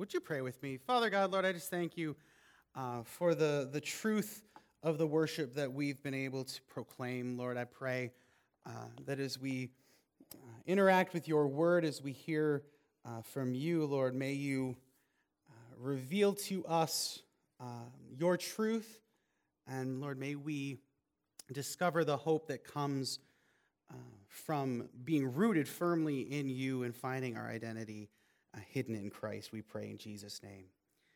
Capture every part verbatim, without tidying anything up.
Would you pray with me? Father God, Lord, I just thank you uh, for the, the truth of the worship that we've been able to proclaim. Lord, I pray uh, that as we uh, interact with your word, as we hear uh, from you, Lord, may you uh, reveal to us uh, your truth. And Lord, may we discover the hope that comes uh, from being rooted firmly in you and finding our identity uh, hidden in Christ. We pray in Jesus' name.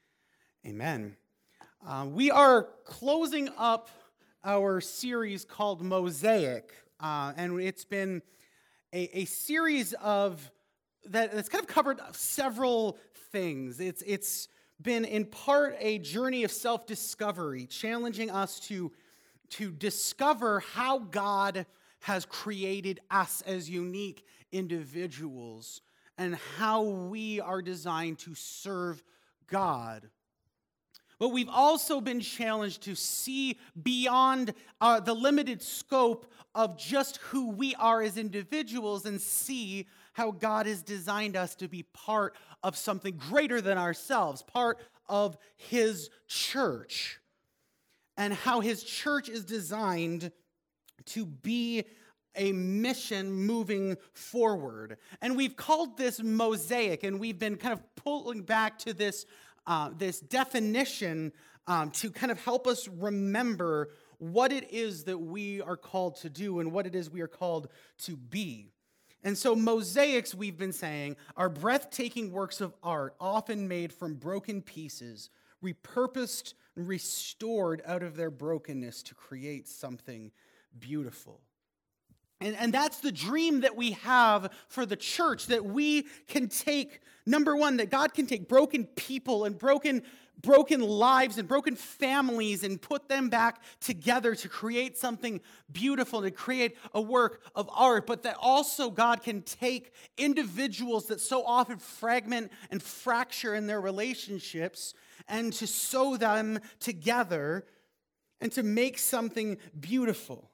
Amen. Uh, we are closing up our series called Mosaic, uh, and it's been a, a series of that, that's kind of covered several things. It's it's been in part a journey of self-discovery, challenging us to, to discover how God has created us as unique individuals and how we are designed to serve God. But we've also been challenged to see beyond uh, the limited scope of just who we are as individuals and see how God has designed us to be part of something greater than ourselves, part of His church, and how His church is designed to be a mission moving forward. And we've called this Mosaic, and we've been kind of pulling back to this Uh, this definition um, to kind of help us remember what it is that we are called to do and what it is we are called to be. And so mosaics, we've been saying, are breathtaking works of art, often made from broken pieces, repurposed and restored out of their brokenness to create something beautiful. And, and that's the dream that we have for the church, that we can take, number one, that God can take broken people and broken, broken lives and broken families and put them back together to create something beautiful, to create a work of art, but that also God can take individuals that so often fragment and fracture in their relationships and to sew them together and to make something beautiful.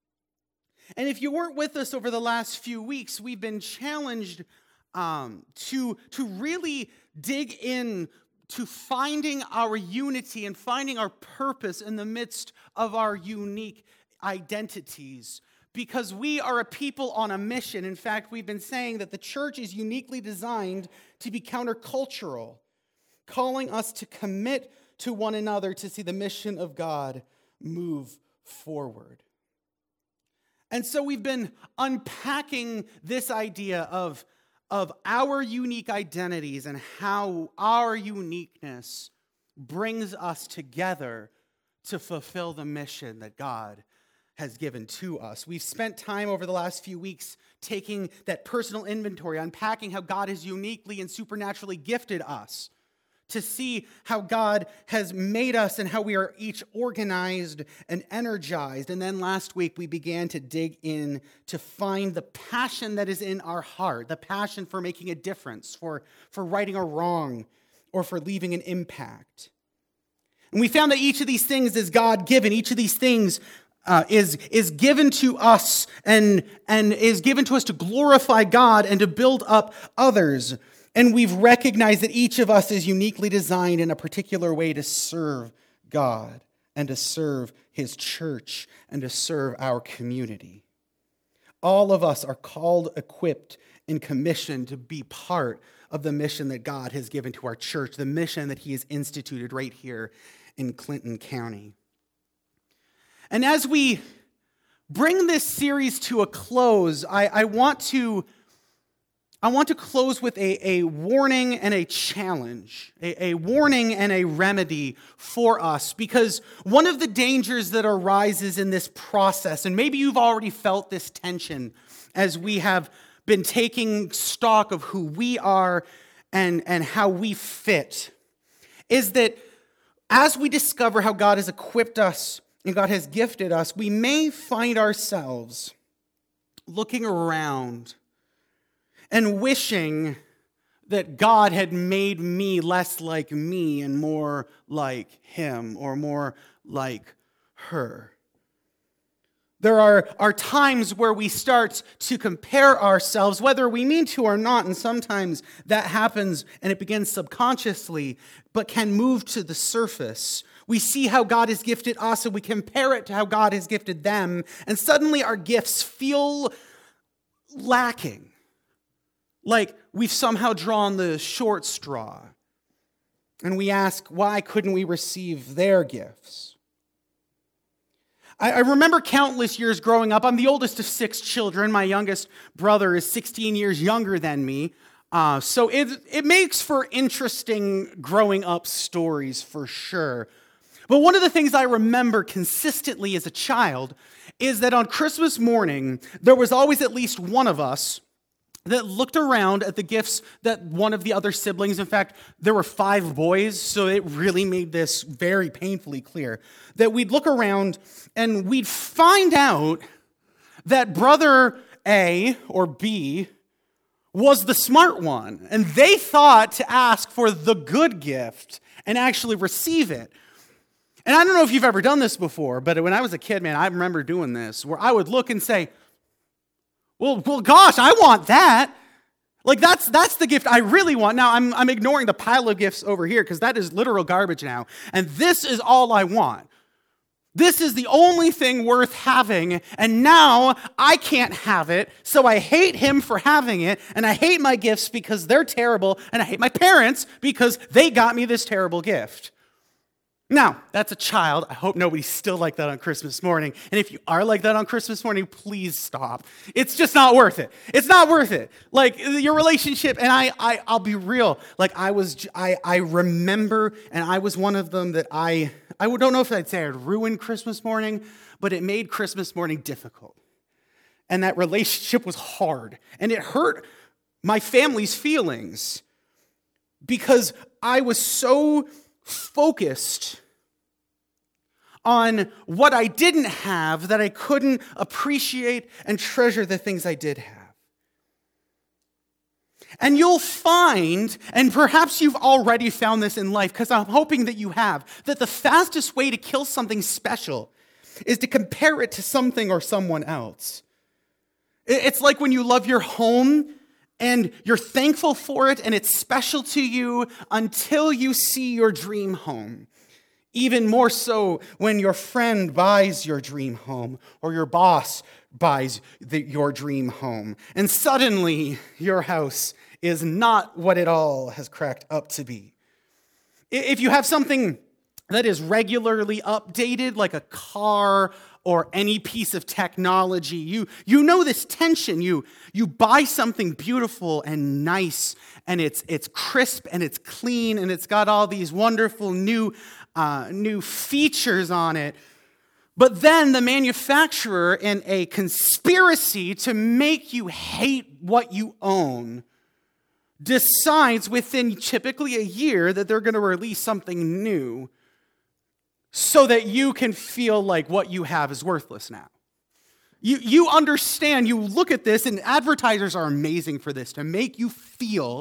And if you weren't with us over the last few weeks, we've been challenged um, to, to really dig in to finding our unity and finding our purpose in the midst of our unique identities. Because we are a people on a mission. In fact, we've been saying that the church is uniquely designed to be countercultural, calling us to commit to one another to see the mission of God move forward. And so we've been unpacking this idea of, of our unique identities and how our uniqueness brings us together to fulfill the mission that God has given to us. We've spent time over the last few weeks taking that personal inventory, unpacking how God has uniquely and supernaturally gifted us, to see how God has made us and how we are each organized and energized. And then last week, we began to dig in to find the passion that is in our heart, the passion for making a difference, for, for righting a wrong, or for leaving an impact. And we found that each of these things is God-given. Each of these things uh, is, is given to us and, and is given to us to glorify God and to build up others. And we've recognized that each of us is uniquely designed in a particular way to serve God and to serve His church and to serve our community. All of us are called, equipped, and commissioned to be part of the mission that God has given to our church, the mission that He has instituted right here in Clinton County. And as we bring this series to a close, I, I want to I want to close with a, a warning and a challenge, a, a warning and a remedy for us, because one of the dangers that arises in this process, and maybe you've already felt this tension as we have been taking stock of who we are and, and how we fit, is that as we discover how God has equipped us and God has gifted us, we may find ourselves looking around and wishing that God had made me less like me and more like Him or more like her. There are, are times where we start to compare ourselves, whether we mean to or not, and sometimes that happens and it begins subconsciously, but can move to the surface. We see how God has gifted us and we compare it to how God has gifted them, and suddenly our gifts feel lacking, like we've somehow drawn the short straw. And we ask, why couldn't we receive their gifts? I remember countless years growing up. I'm the oldest of six children. My youngest brother is sixteen years younger than me. Uh, so it, it makes for interesting growing up stories for sure. But one of the things I remember consistently as a child is that on Christmas morning, there was always at least one of us that looked around at the gifts that one of the other siblings, in fact, there were five boys, so it really made this very painfully clear, that we'd look around and we'd find out that brother A or B was the smart one, and they thought to ask for the good gift and actually receive it. And I don't know if you've ever done this before, but when I was a kid, man, I remember doing this, where I would look and say, Well, well, gosh, I want that. Like, that's that's the gift I really want. Now, I'm, I'm ignoring the pile of gifts over here because that is literal garbage now. And this is all I want. This is the only thing worth having. And now I can't have it. So I hate him for having it. And I hate my gifts because they're terrible. And I hate my parents because they got me this terrible gift. Now, that's a child. I hope nobody's still like that on Christmas morning. And if you are like that on Christmas morning, please stop. It's just not worth it. It's not worth it. Like, your relationship, and I, I, I'll be real. Like, I was, I, I remember, and I was one of them that I, I don't know if I'd say I'd ruined Christmas morning, but it made Christmas morning difficult. And that relationship was hard. And it hurt my family's feelings because I was so focused on what I didn't have that I couldn't appreciate and treasure the things I did have. And you'll find, and perhaps you've already found this in life, because I'm hoping that you have, that the fastest way to kill something special is to compare it to something or someone else. It's like when you love your home and you're thankful for it, and it's special to you until you see your dream home. Even more so when your friend buys your dream home, or your boss buys the, your dream home. And suddenly, your house is not what it all has cracked up to be. If you have something that is regularly updated, like a car or any piece of technology, you, you know this tension. You, you buy something beautiful and nice, and it's, it's crisp and it's clean, and it's got all these wonderful new, uh, new features on it. But then the manufacturer, in a conspiracy to make you hate what you own, decides within typically a year that they're going to release something new so that you can feel like what you have is worthless now. You, you understand, you look at this, and advertisers are amazing for this, to make you feel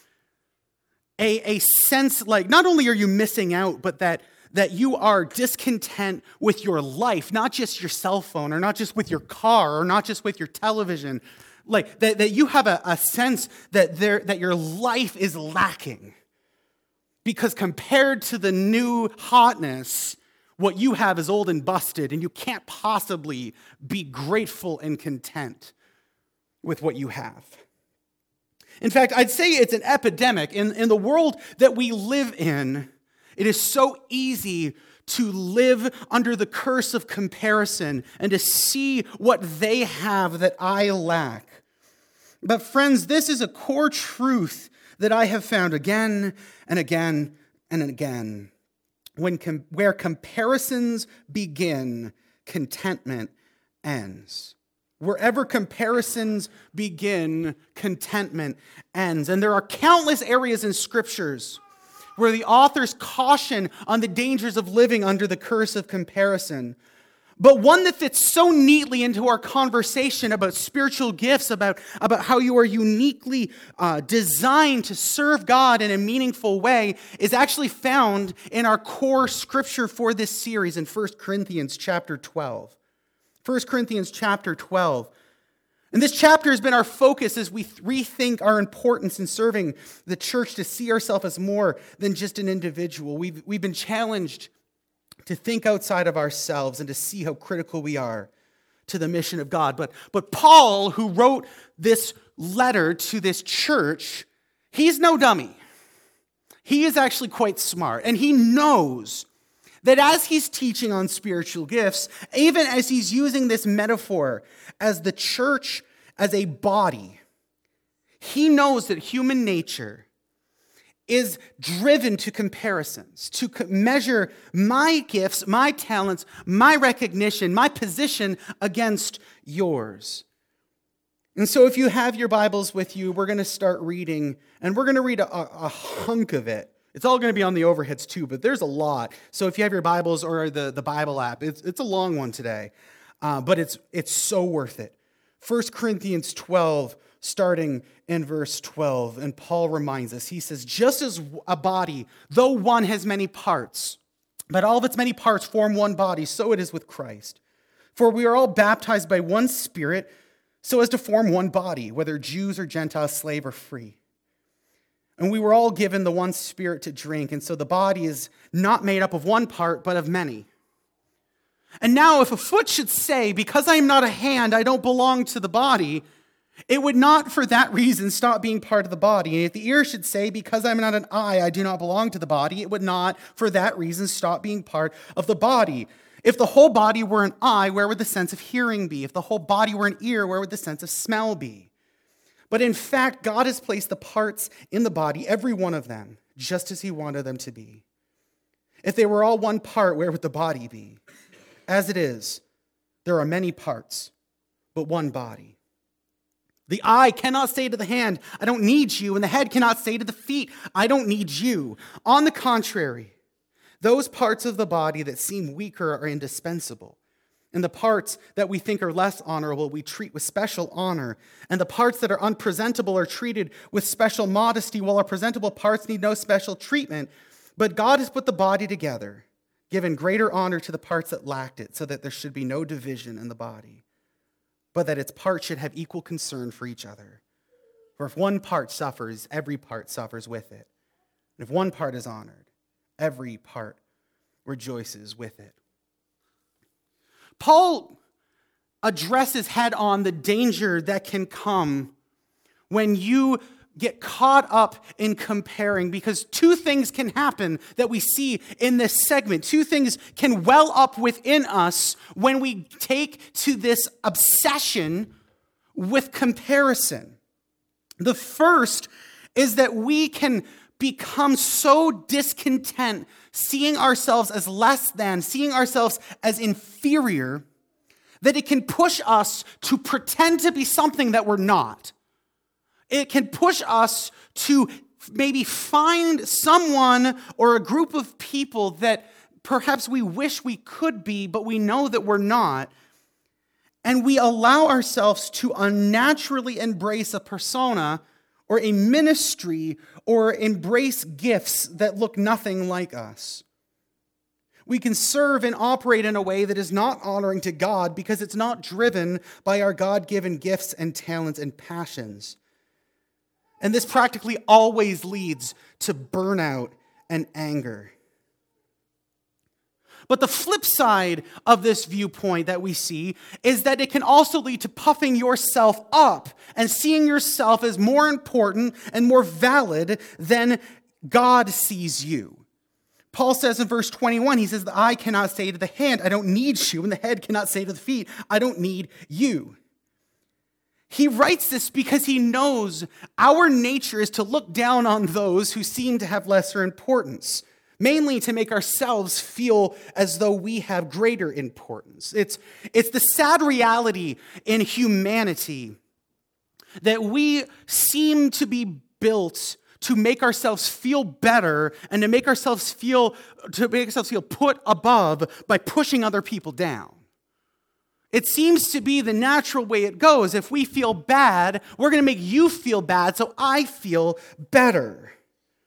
a, a sense like not only are you missing out, but that, that you are discontent with your life, not just your cell phone, or not just with your car, or not just with your television. Like that, that you have a, a sense that there that your life is lacking. Because compared to the new hotness, what you have is old and busted, and you can't possibly be grateful and content with what you have. In fact, I'd say it's an epidemic. In, in the world that we live in, it is so easy to live under the curse of comparison and to see what they have that I lack. But friends, this is a core truth that I have found again and again and again. When com- where comparisons begin, contentment ends. Wherever comparisons begin, contentment ends. And there are countless areas in scriptures where the authors caution on the dangers of living under the curse of comparison. But one that fits so neatly into our conversation about spiritual gifts, about, about how you are uniquely uh, designed to serve God in a meaningful way, is actually found in our core scripture for this series in First Corinthians chapter twelve. First Corinthians chapter twelve. And this chapter has been our focus as we rethink our importance in serving the church, to see ourselves as more than just an individual. We've, we've been challenged to think outside of ourselves and to see how critical we are to the mission of God. But, but Paul, who wrote this letter to this church, he's no dummy. He is actually quite smart, and he knows that as he's teaching on spiritual gifts, even as he's using this metaphor as the church as a body, he knows that human nature is driven to comparisons, to co- measure my gifts, my talents, my recognition, my position against yours. And so if you have your Bibles with you, we're going to start reading, and we're going to read a, a hunk of it. It's all going to be on the overheads too, but there's a lot. So if you have your Bibles or the, the Bible app, it's, it's a long one today, uh, but it's, it's so worth it. First Corinthians twelve, starting in verse twelve, and Paul reminds us, he says, just as a body, though one has many parts, but all of its many parts form one body, so it is with Christ. For we are all baptized by one Spirit, so as to form one body, whether Jews or Gentiles, slave or free. And we were all given the one Spirit to drink, and so the body is not made up of one part, but of many. And now if a foot should say, because I am not a hand, I don't belong to the body, it would not for that reason stop being part of the body. And if the ear should say, because I'm not an eye, I do not belong to the body, it would not for that reason stop being part of the body. If the whole body were an eye, where would the sense of hearing be? If the whole body were an ear, where would the sense of smell be? But in fact, God has placed the parts in the body, every one of them, just as he wanted them to be. If they were all one part, where would the body be? As it is, there are many parts, but one body. The eye cannot say to the hand, I don't need you, and the head cannot say to the feet, I don't need you. On the contrary, those parts of the body that seem weaker are indispensable. And the parts that we think are less honorable, we treat with special honor. And the parts that are unpresentable are treated with special modesty, while our presentable parts need no special treatment. But God has put the body together, given greater honor to the parts that lacked it, so that there should be no division in the body, but that its parts should have equal concern for each other. For if one part suffers, every part suffers with it. And if one part is honored, every part rejoices with it. Paul addresses head on the danger that can come when you get caught up in comparing, because two things can happen that we see in this segment. Two things can well up within us when we take to this obsession with comparison. The first is that we can become so discontent, seeing ourselves as less than, seeing ourselves as inferior, that it can push us to pretend to be something that we're not. It can push us to maybe find someone or a group of people that perhaps we wish we could be, but we know that we're not. And we allow ourselves to unnaturally embrace a persona or a ministry or embrace gifts that look nothing like us. We can serve and operate in a way that is not honoring to God because it's not driven by our God-given gifts and talents and passions. And this practically always leads to burnout and anger. But the flip side of this viewpoint that we see is that it can also lead to puffing yourself up and seeing yourself as more important and more valid than God sees you. Paul says in verse twenty-one, he says, the eye cannot say to the hand, I don't need you, and the head cannot say to the feet, I don't need you. He writes this because he knows our nature is to look down on those who seem to have lesser importance, mainly to make ourselves feel as though we have greater importance. It's, it's the sad reality in humanity that we seem to be built to make ourselves feel better and to make ourselves feel, to make ourselves feel put above by pushing other people down. It seems to be the natural way it goes. If we feel bad, we're going to make you feel bad so I feel better.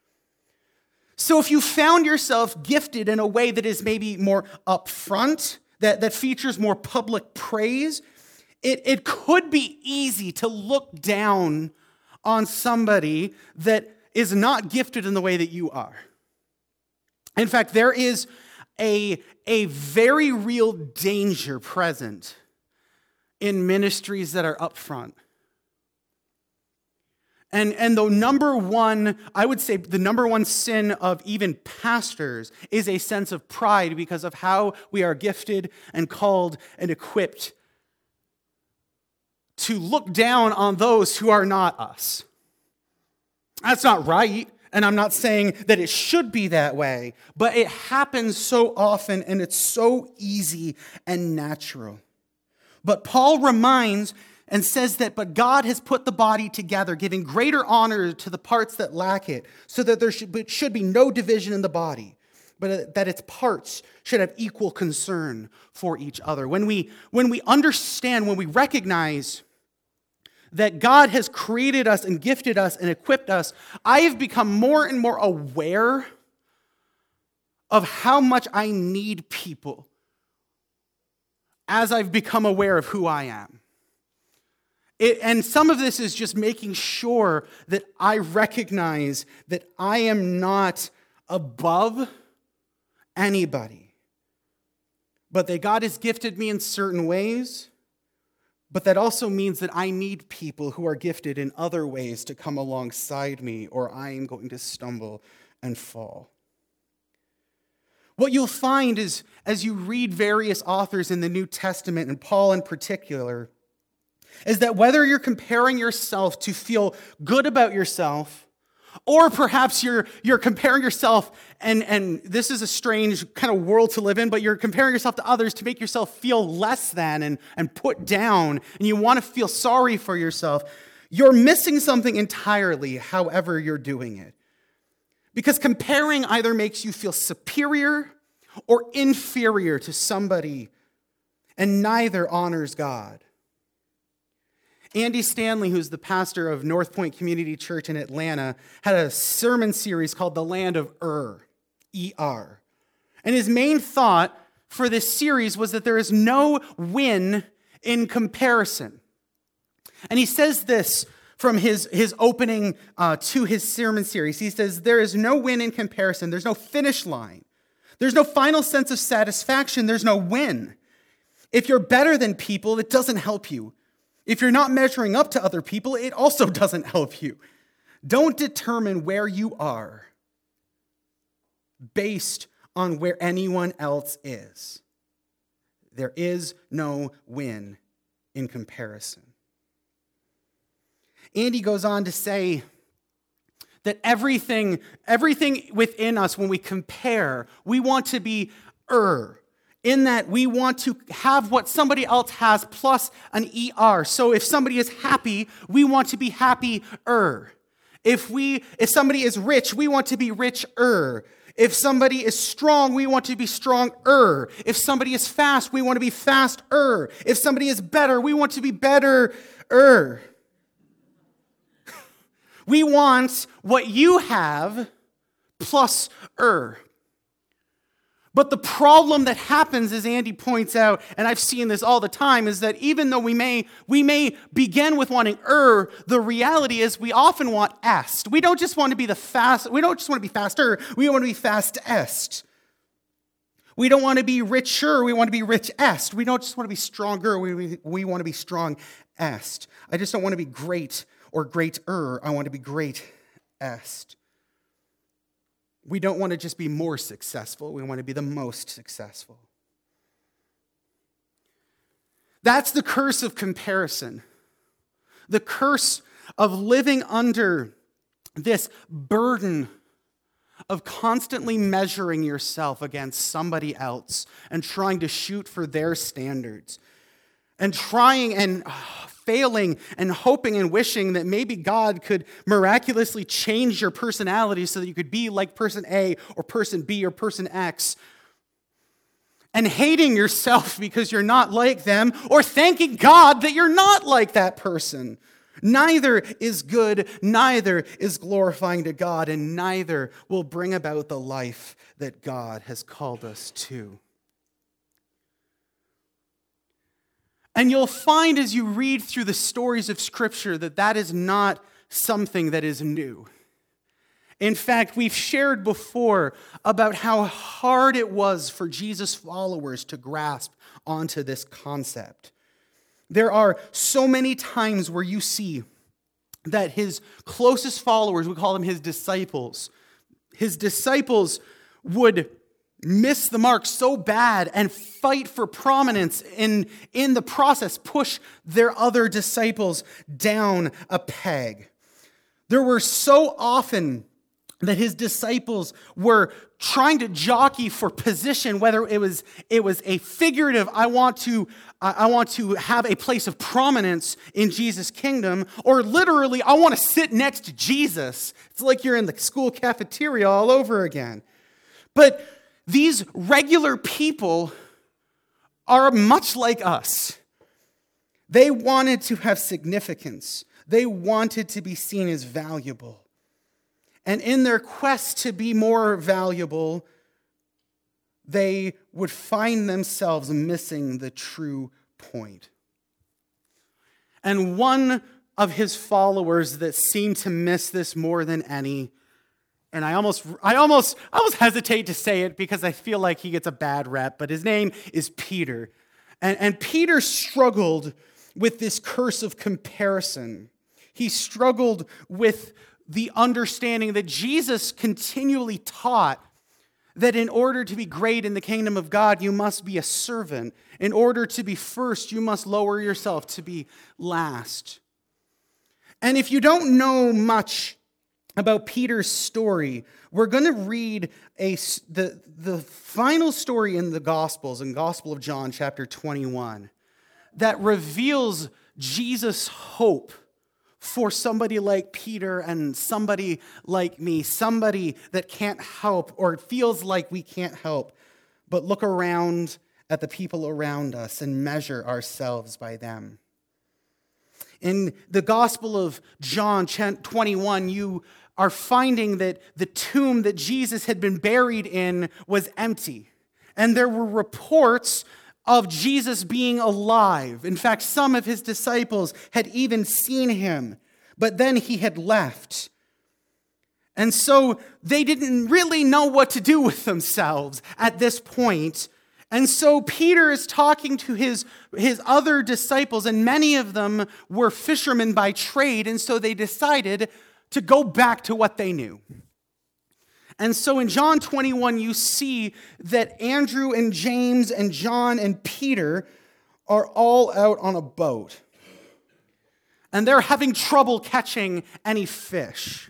So if you found yourself gifted in a way that is maybe more upfront that, that features more public praise, it, it could be easy to look down on somebody that is not gifted in the way that you are. In fact, there is a, a very real danger present in ministries that are up front. And, and the number one, I would say the number one sin of even pastors is a sense of pride because of how we are gifted and called and equipped to look down on those who are not us. That's not right, and I'm not saying that it should be that way, but it happens so often and it's so easy and natural. But Paul reminds and says that, but God has put the body together, giving greater honor to the parts that lack it, so that there should, should be no division in the body, but that its parts should have equal concern for each other. When we, when we understand, when we recognize that God has created us and gifted us and equipped us, I have become more and more aware of how much I need people as I've become aware of who I am. It, and some of this is just making sure that I recognize that I am not above anybody, but that God has gifted me in certain ways, but that also means that I need people who are gifted in other ways to come alongside me, or I am going to stumble and fall. What you'll find is, as you read various authors in the New Testament, and Paul in particular, is that whether you're comparing yourself to feel good about yourself, or perhaps you're you're comparing yourself, and, and this is a strange kind of world to live in, but you're comparing yourself to others to make yourself feel less than and, and put down, and you want to feel sorry for yourself, you're missing something entirely, however you're doing it. Because comparing either makes you feel superior or inferior to somebody, and neither honors God. Andy Stanley, who's the pastor of North Point Community Church in Atlanta, had a sermon series called The Land of Ur, E R. And his main thought for this series was that there is no win in comparison. And he says this from his, his opening uh, to his sermon series. He says, there is no win in comparison. There's no finish line. There's no final sense of satisfaction. There's no win. If you're better than people, it doesn't help you. If you're not measuring up to other people, it also doesn't help you. Don't determine where you are based on where anyone else is. There is no win in comparison. Andy goes on to say that everything, everything within us, when we compare, we want to be er. In that we want to have what somebody else has plus an E R. So if somebody is happy, we want to be happier. If we, if somebody is rich, we want to be richer. If somebody is strong, we want to be stronger. If somebody is fast, we want to be faster. If somebody is better, we want to be betterer. We want what you have plus er. But the problem that happens, as Andy points out, and I've seen this all the time, is that even though we may we may begin with wanting er, the reality is we often want est. We don't just want to be the fast, we don't just want to be faster, we want to be fastest. We don't want to be richer, we want to be richest. We don't just want to be stronger, we, we, we want to be strongest. I just don't want to be great or greater, I want to be greatest. We don't want to just be more successful. We want to be the most successful. That's the curse of comparison. The curse of living under this burden of constantly measuring yourself against somebody else and trying to shoot for their standards. And trying and oh, failing and hoping and wishing that maybe God could miraculously change your personality so that you could be like person A or person B or person X. And hating yourself because you're not like them, or thanking God that you're not like that person. Neither is good, neither is glorifying to God, and neither will bring about the life that God has called us to. And you'll find as you read through the stories of Scripture that that is not something that is new. In fact, we've shared before about how hard it was for Jesus' followers to grasp onto this concept. There are so many times where you see that his closest followers, we call them his disciples, his disciples would miss the mark so bad and fight for prominence in, in the process, push their other disciples down a peg. There were so often that his disciples were trying to jockey for position, whether it was it was a figurative, I want to I want to have a place of prominence in Jesus' kingdom, or literally, I want to sit next to Jesus. It's like you're in the school cafeteria all over again. But these regular people are much like us. They wanted to have significance. They wanted to be seen as valuable. And in their quest to be more valuable, they would find themselves missing the true point. And one of his followers that seemed to miss this more than any, and I almost, I almost, I almost hesitate to say it because I feel like he gets a bad rep, but his name is Peter. And, and Peter struggled with this curse of comparison. He struggled with the understanding that Jesus continually taught that in order to be great in the kingdom of God, you must be a servant. In order to be first, you must lower yourself to be last. And if you don't know much about Peter's story, we're going to read a, the, the final story in the Gospels, in Gospel of John, chapter twenty-one, that reveals Jesus' hope for somebody like Peter and somebody like me, somebody that can't help or feels like we can't help, but look around at the people around us and measure ourselves by them. In the Gospel of John twenty-one, you are finding that the tomb that Jesus had been buried in was empty. And there were reports of Jesus being alive. In fact, some of his disciples had even seen him, but then he had left. And so they didn't really know what to do with themselves at this point. And so Peter is talking to his, his other disciples, and many of them were fishermen by trade, and so they decided to go back to what they knew. And so in John twenty-one, you see that Andrew and James and John and Peter are all out on a boat. And they're having trouble catching any fish.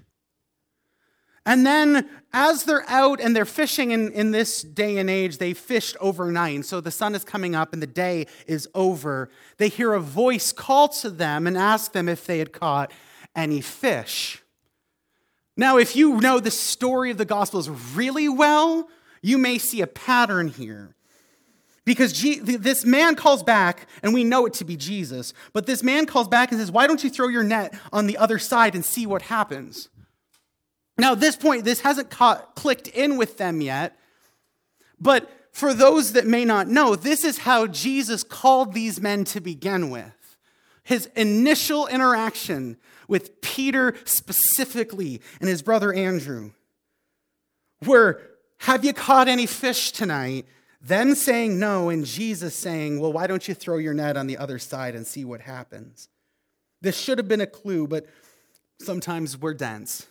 And then as they're out and they're fishing in, in this day and age, they fished overnight. So the sun is coming up and the day is over. They hear a voice call to them and ask them if they had caught any fish. Now, if you know the story of the Gospels really well, you may see a pattern here. Because G- this man calls back, and we know it to be Jesus, but this man calls back and says, why don't you throw your net on the other side and see what happens? Now, at this point, this hasn't caught, clicked in with them yet, but for those that may not know, this is how Jesus called these men to begin with. His initial interaction with Peter specifically and his brother Andrew were, have you caught any fish tonight? Them saying no, and Jesus saying, well, why don't you throw your net on the other side and see what happens? This should have been a clue, but sometimes we're dense.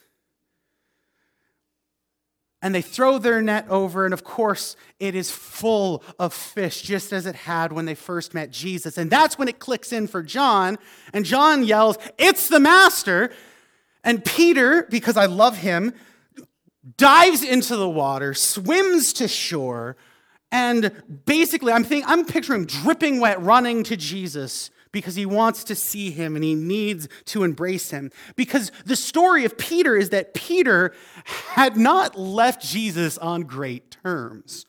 And they throw their net over, and of course, it is full of fish, just as it had when they first met Jesus. And that's when it clicks in for John, and John yells, it's the master. And Peter, because I love him, dives into the water, swims to shore, and basically, I'm thinking, I'm picturing him dripping wet, running to Jesus because he wants to see him and he needs to embrace him. Because the story of Peter is that Peter had not left Jesus on great terms.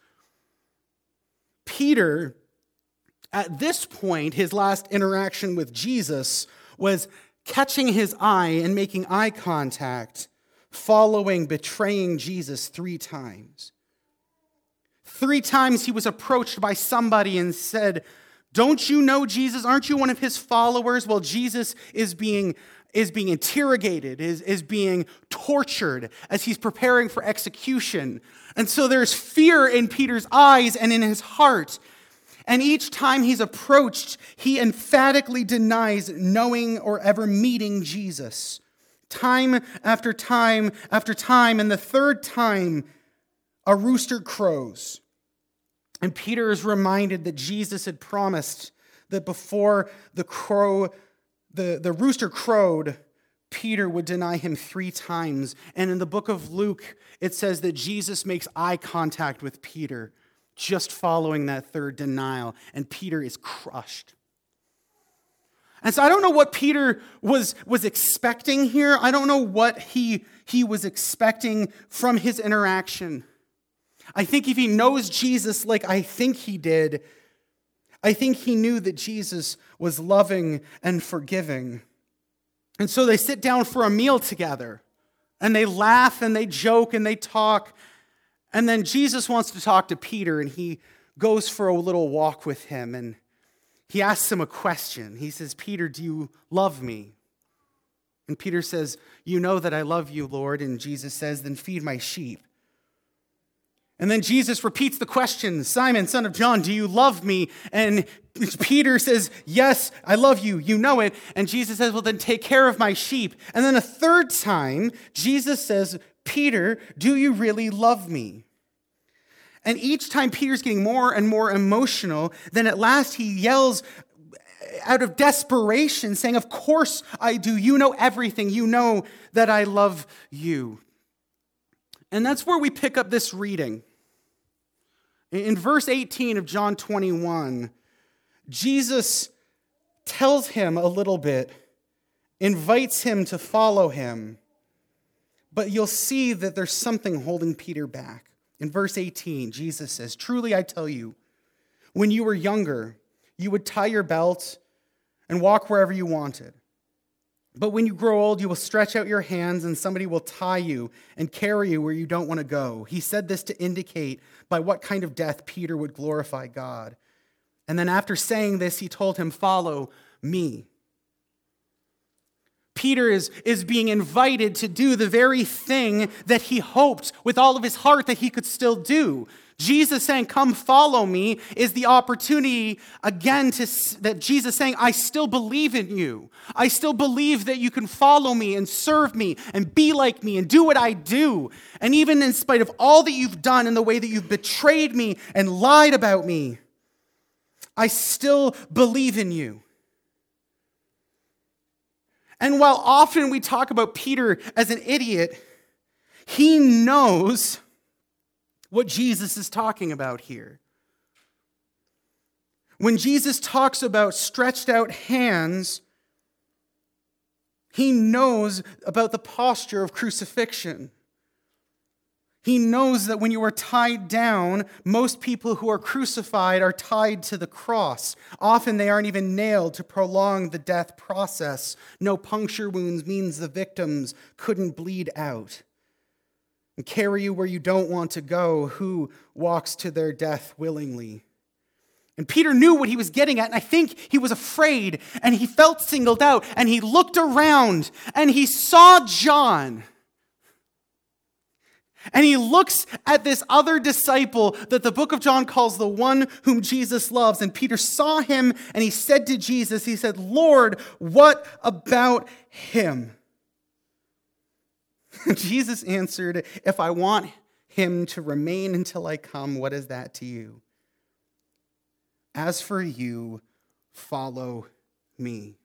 Peter, at this point, his last interaction with Jesus was catching his eye and making eye contact, following betraying Jesus three times. Three times he was approached by somebody and said, Don't you know Jesus? Aren't you one of his followers? Well, Jesus is being, is being interrogated, is, is being tortured as he's preparing for execution. And so there's fear in Peter's eyes and in his heart. And each time he's approached, he emphatically denies knowing or ever meeting Jesus. Time after time after time. And the third time, a rooster crows. And Peter is reminded that Jesus had promised that before the crow, the, the rooster crowed, Peter would deny him three times. And in the book of Luke, it says that Jesus makes eye contact with Peter just following that third denial, and Peter is crushed. And so I don't know what Peter was, was expecting here. I don't know what he, he was expecting from his interaction. I think if he knows Jesus like I think he did, I think he knew that Jesus was loving and forgiving. And so they sit down for a meal together, and they laugh and they joke and they talk. And then Jesus wants to talk to Peter, and he goes for a little walk with him, and he asks him a question. He says, Peter, do you love me? And Peter says, you know that I love you, Lord. And Jesus says, then feed my sheep. And then Jesus repeats the question, Simon, son of John, do you love me? And Peter says, yes, I love you. You know it. And Jesus says, well, then take care of my sheep. And then a third time, Jesus says, Peter, do you really love me? And each time Peter's getting more and more emotional, then at last he yells out of desperation, saying, of course I do. You know everything. You know that I love you. And that's where we pick up this reading. In verse eighteen of John twenty-one, Jesus tells him a little bit, invites him to follow him, but you'll see that there's something holding Peter back. In verse eighteen, Jesus says, truly I tell you, when you were younger, you would tie your belt and walk wherever you wanted. But when you grow old, you will stretch out your hands and somebody will tie you and carry you where you don't want to go. He said this to indicate by what kind of death Peter would glorify God. And then after saying this, he told him, follow me. Peter is, is being invited to do the very thing that he hoped with all of his heart that he could still do. Jesus saying, come follow me, is the opportunity again to that Jesus saying, I still believe in you. I still believe that you can follow me and serve me and be like me and do what I do. And even in spite of all that you've done and the way that you've betrayed me and lied about me, I still believe in you. And while often we talk about Peter as an idiot, he knows what Jesus is talking about here. When Jesus talks about stretched out hands, he knows about the posture of crucifixion. He knows that when you are tied down, most people who are crucified are tied to the cross. Often they aren't even nailed to prolong the death process. No puncture wounds means the victims couldn't bleed out and carry you where you don't want to go. Who walks to their death willingly? And Peter knew what he was getting at, and I think he was afraid, and he felt singled out, and he looked around, and he saw John. And he looks at this other disciple that the book of John calls the one whom Jesus loves. And Peter saw him, and he said to Jesus, he said, Lord, what about him? Jesus answered, if I want him to remain until I come, what is that to you? As for you, follow me.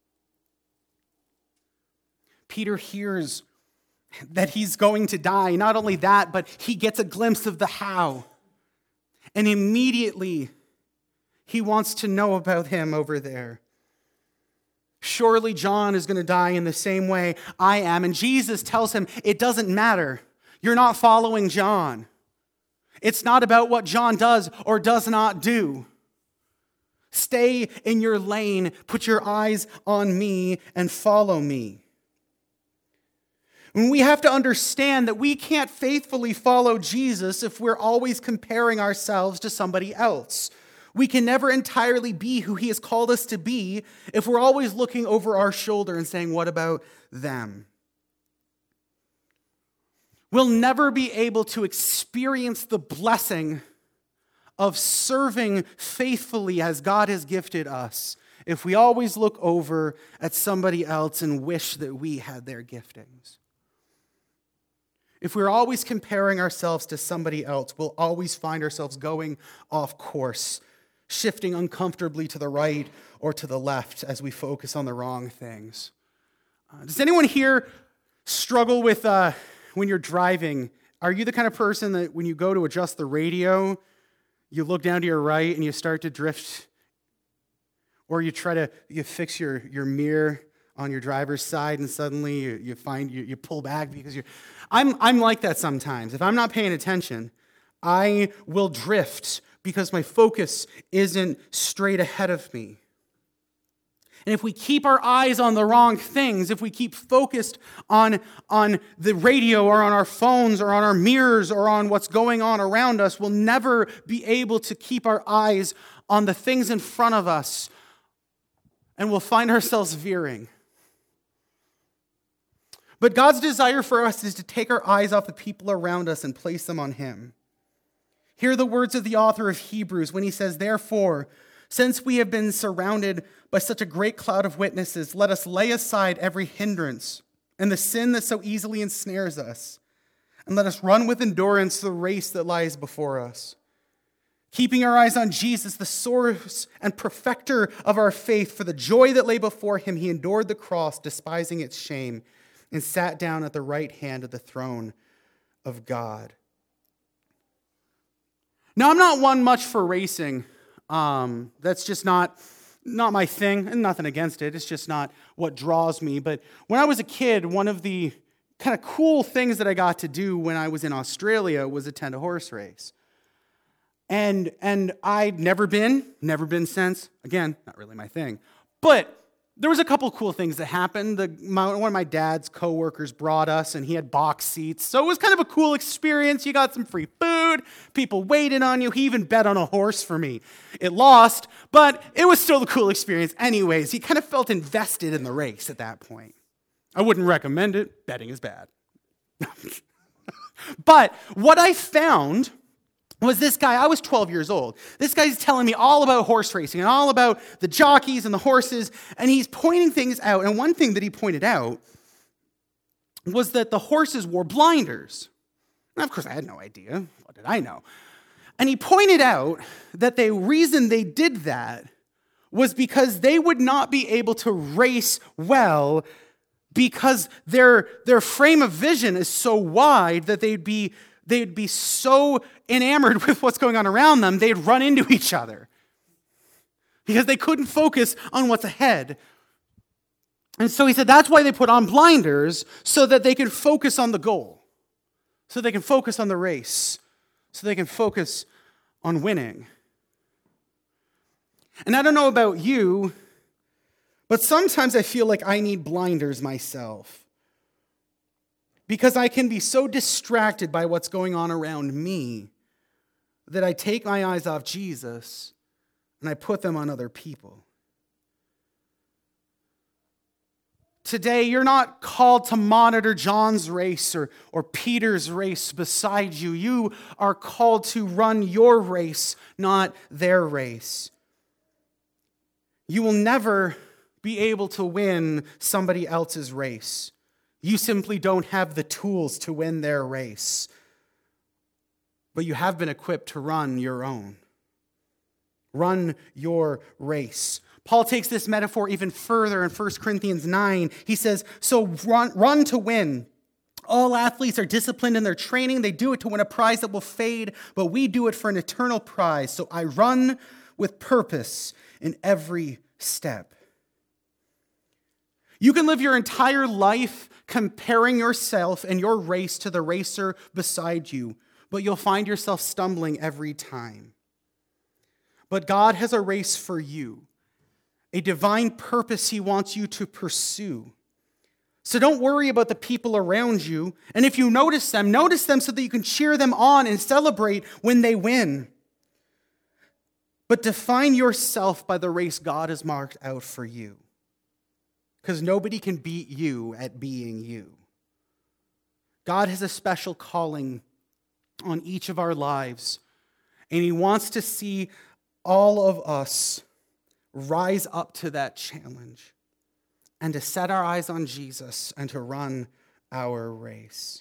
Peter hears that he's going to die. Not only that, but he gets a glimpse of the how. And immediately, he wants to know about him over there. Surely John is going to die in the same way I am. And Jesus tells him, it doesn't matter. You're not following John. It's not about what John does or does not do. Stay in your lane, put your eyes on me, and follow me. And we have to understand that we can't faithfully follow Jesus if we're always comparing ourselves to somebody else. We can never entirely be who he has called us to be if we're always looking over our shoulder and saying, what about them? We'll never be able to experience the blessing of serving faithfully as God has gifted us if we always look over at somebody else and wish that we had their giftings. If we're always comparing ourselves to somebody else, we'll always find ourselves going off course, shifting uncomfortably to the right or to the left as we focus on the wrong things. Uh, does anyone here struggle with uh, when you're driving? Are you the kind of person that when you go to adjust the radio, you look down to your right and you start to drift? Or you try to you fix your, your mirror on your driver's side and suddenly you, you find you, you pull back because you're... I'm, I'm like that sometimes. If I'm not paying attention, I will drift because my focus isn't straight ahead of me. And if we keep our eyes on the wrong things, if we keep focused on, on the radio or on our phones or on our mirrors or on what's going on around us, we'll never be able to keep our eyes on the things in front of us, and we'll find ourselves veering. But God's desire for us is to take our eyes off the people around us and place them on him. Hear the words of the author of Hebrews when he says, "Therefore, since we have been surrounded by such a great cloud of witnesses, let us lay aside every hindrance and the sin that so easily ensnares us, and let us run with endurance the race that lies before us. Keeping our eyes on Jesus, the source and perfecter of our faith, for the joy that lay before him, he endured the cross, despising its shame, and sat down at the right hand of the throne of God." Now, I'm not one much for racing. Um, that's just not, not my thing, and nothing against it. It's just not what draws me. But when I was a kid, one of the kind of cool things that I got to do when I was in Australia was attend a horse race. And, and I'd never been, never been since. Again, not really my thing. But there was a couple cool things that happened. The, my, one of my dad's coworkers brought us, and he had box seats. So it was kind of a cool experience. You got some free food. People waited on you. He even bet on a horse for me. It lost, but it was still a cool experience anyways. He kind of felt invested in the race at that point. I wouldn't recommend it. Betting is bad. But what I found was this guy, I was twelve years old. This guy's telling me all about horse racing and all about the jockeys and the horses, and he's pointing things out. And one thing that he pointed out was that the horses wore blinders. And of course, I had no idea. What did I know? And he pointed out that the reason they did that was because they would not be able to race well because their, their frame of vision is so wide that they'd be They'd be so enamored with what's going on around them, they'd run into each other because they couldn't focus on what's ahead. And so he said that's why they put on blinders, so that they can focus on the goal, so they can focus on the race, so they can focus on winning. And I don't know about you, but sometimes I feel like I need blinders myself. Because I can be so distracted by what's going on around me that I take my eyes off Jesus and I put them on other people. Today, you're not called to monitor John's race or, or Peter's race beside you. You are called to run your race, not their race. You will never be able to win somebody else's race. You simply don't have the tools to win their race. But you have been equipped to run your own. Run your race. Paul takes this metaphor even further in First Corinthians nine. He says, so run, run to win. All athletes are disciplined in their training. They do it to win a prize that will fade, but we do it for an eternal prize. So I run with purpose in every step. You can live your entire life comparing yourself and your race to the racer beside you, but you'll find yourself stumbling every time. But God has a race for you, a divine purpose he wants you to pursue. So don't worry about the people around you, and if you notice them, notice them so that you can cheer them on and celebrate when they win. But define yourself by the race God has marked out for you. Because nobody can beat you at being you. God has a special calling on each of our lives, and he wants to see all of us rise up to that challenge and to set our eyes on Jesus and to run our race.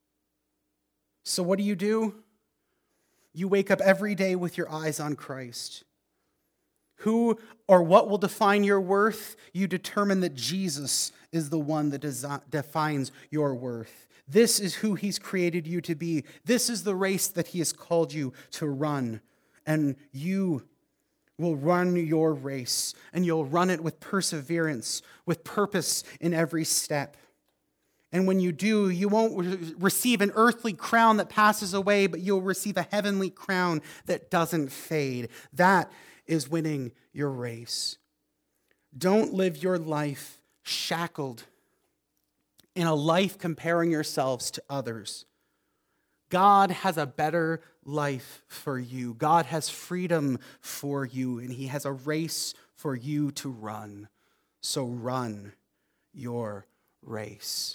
So what do you do? You wake up every day with your eyes on Christ. Who or what will define your worth? You determine that Jesus is the one that desi- defines your worth. This is who he's created you to be. This is the race that he has called you to run. And you will run your race, and you'll run it with perseverance, with purpose in every step. And when you do, you won't re- receive an earthly crown that passes away, but you'll receive a heavenly crown that doesn't fade. That is winning your race. Don't live your life shackled in a life comparing yourselves to others. God has a better life for you. God has freedom for you, and he has a race for you to run. So run your race.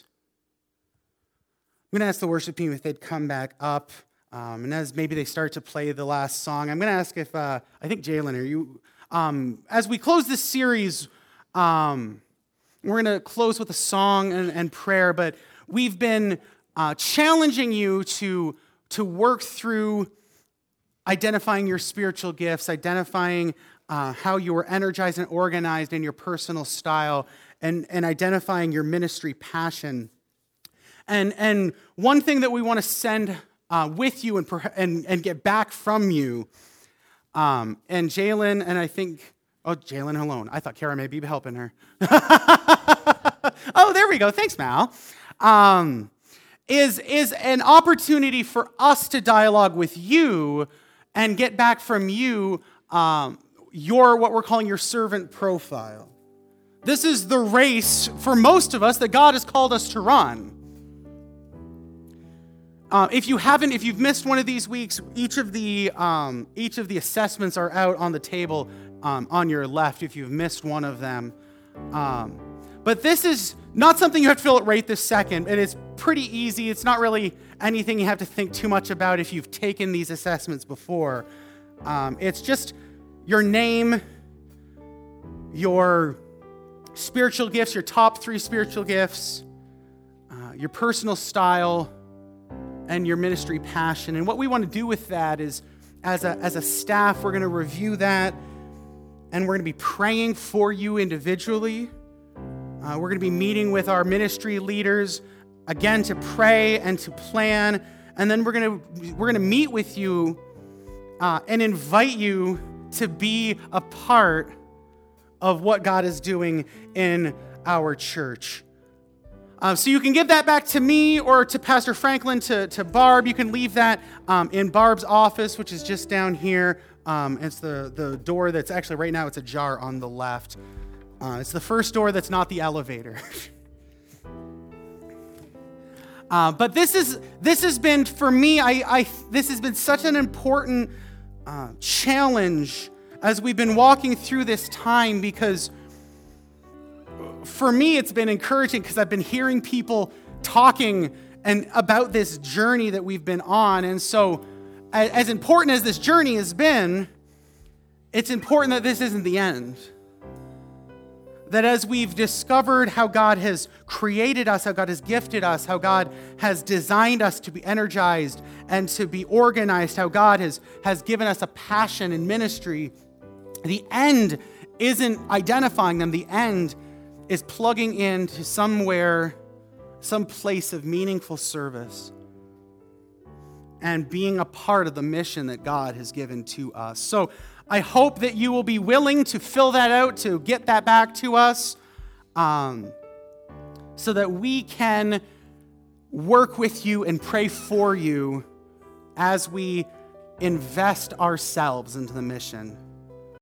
I'm going to ask the worship team if they'd come back up. Um, and as maybe they start to play the last song, I'm going to ask if, uh, I think Jalen, are you, um, as we close this series, um, we're going to close with a song and, and prayer, but we've been uh, challenging you to, to work through identifying your spiritual gifts, identifying uh, how you are energized and organized in your personal style, and, and identifying your ministry passion. And, and one thing that we want to send uh, with you and, and, and get back from you, um, and Jalen, and I think, oh, Jalen alone. I thought Kara may be helping her. Oh, there we go. Thanks, Mal. Um, is, is an opportunity for us to dialogue with you and get back from you um, your, what we're calling your servant profile. This is the race for most of us that God has called us to run. Uh, if you haven't, if you've missed one of these weeks, each of the um, each of the assessments are out on the table um, on your left if you've missed one of them. Um, but this is not something you have to fill out right this second. And it's pretty easy. It's not really anything you have to think too much about if you've taken these assessments before. Um, it's just your name, your spiritual gifts, your top three spiritual gifts, uh, your personal style, and your ministry passion. And what we want to do with that is, as a, as a staff, we're going to review that, and we're going to be praying for you individually. Uh, we're going to be meeting with our ministry leaders, again, to pray and to plan. And then we're going to we're going to meet with you uh, and invite you to be a part of what God is doing in our church. Uh, so you can give that back to me or to Pastor Franklin, to, to Barb. You can leave that um, in Barb's office, which is just down here. Um, it's the, the door that's actually, right now, it's ajar on the left. Uh, it's the first door that's not the elevator. uh, but this is this has been, for me, I, I this has been such an important uh, challenge as we've been walking through this time, because for me, it's been encouraging because I've been hearing people talking and about this journey that we've been on. And so as important as this journey has been, it's important that this isn't the end. That as we've discovered how God has created us, how God has gifted us, how God has designed us to be energized and to be organized, how God has, has given us a passion in ministry, the end isn't identifying them. The end is plugging into somewhere, some place of meaningful service and being a part of the mission that God has given to us. So I hope that you will be willing to fill that out, to get that back to us, um, so that we can work with you and pray for you as we invest ourselves into the mission.